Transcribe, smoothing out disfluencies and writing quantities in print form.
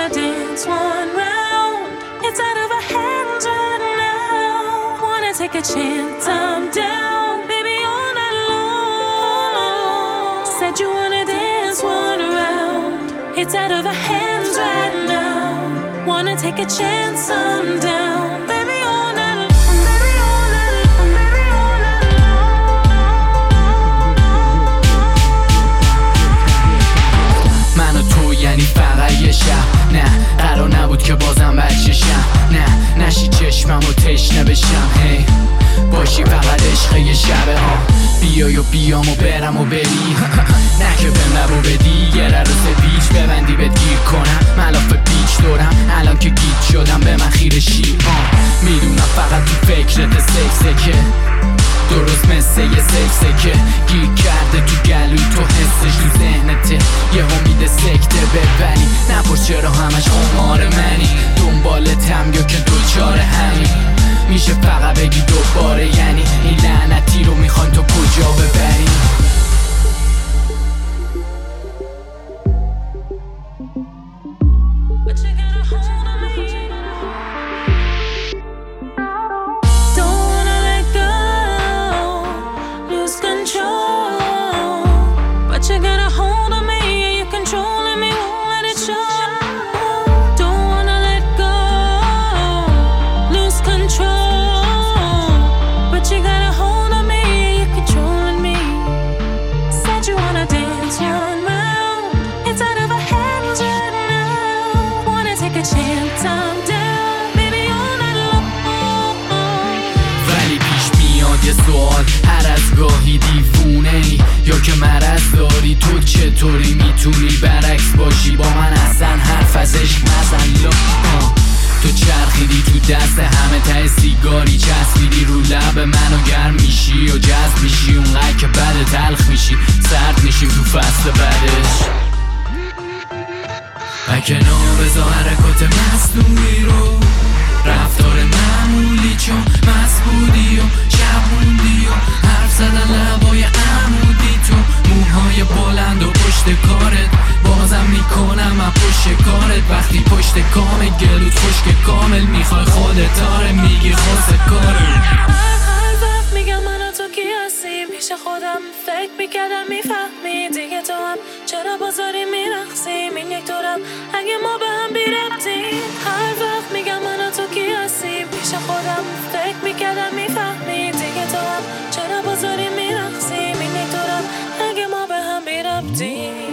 wanna dance one round. It's out of our hands right now. Wanna take a chance, I'm down. Baby, all night long. Said you wanna dance one round. It's out of our hands right now. Wanna take a chance, I'm down. Baby, all night long. Baby, all night long. Baby, all night long. من و تو یعنی فقط یه شب. نه قرار نبود که بازم بچشم. نه نشی چشممو تشنه بشم. هی باشی فقط عشق یه شبه ها. بیای و بیام و برم و بری. نه که بهم لبو بدی یه روز بیچ ببندی بهت گیر کنم. ملاف بیچ دورم الان که گیت شدم به من خیره شی. میدونم فقط تو فکرت سکسه که درست مثل یه سکسه که گیر کرده تو گلوی تو حسش تو ذهنته یه میده سکته ببری. نپرس چرا همش خمار منی دنبالتم یا که دوچار همین میشه فقط بگی دوباره یعنی این لعنتی رو میخوایم تو کجا ببری. You got a hold on me, yeah, you're controlling me, won't let it show. Don't wanna let go, lose control. But you got a hold on me, yeah, you're controlling me. Said you wanna dance one round. It's out of our hands right now. Wanna take a chance, I'm down. Baby, all night long. ولی پیش میاد یه سوال هر از گاهی دیوونه ای یا که مرض داری تو چطوری میتونی برعکس باشی با من اصلا حرف از عشق نزن لا. تو چرخیدی تو دست همه ته سیگاری چسبیدی رو لب منو گرم میشی و جذب میشی اونقدر که بعد تلخ میشی سرد میشیم تو فصل بعدش. کنار بذار حرکات مصنوعی رو رفتار معمولی چون مسئولی و شبوندی و حرف زدن لبای عمودی تو موهای بلند و پشت کارت بازم میکنم از پشت کارت وقتی پشت کامل گلوت خشک کامل میخوای خودت آره میگی خواسته کارت. هر وقت میگم من و تو کی هستیم پیش خودم فکر میکردم میفهمی دیگه تو هم چرا بازاری میرقصیم این یک دورم اگه ما به هم بیرفتیم. هر وقت میگم من و تو کی هستیم پیش خودم فکر میکردم میفهمی دیگه تو هم چرا بازاری میرقصیم این یک دورم اگه ما به هم بیرفتیم.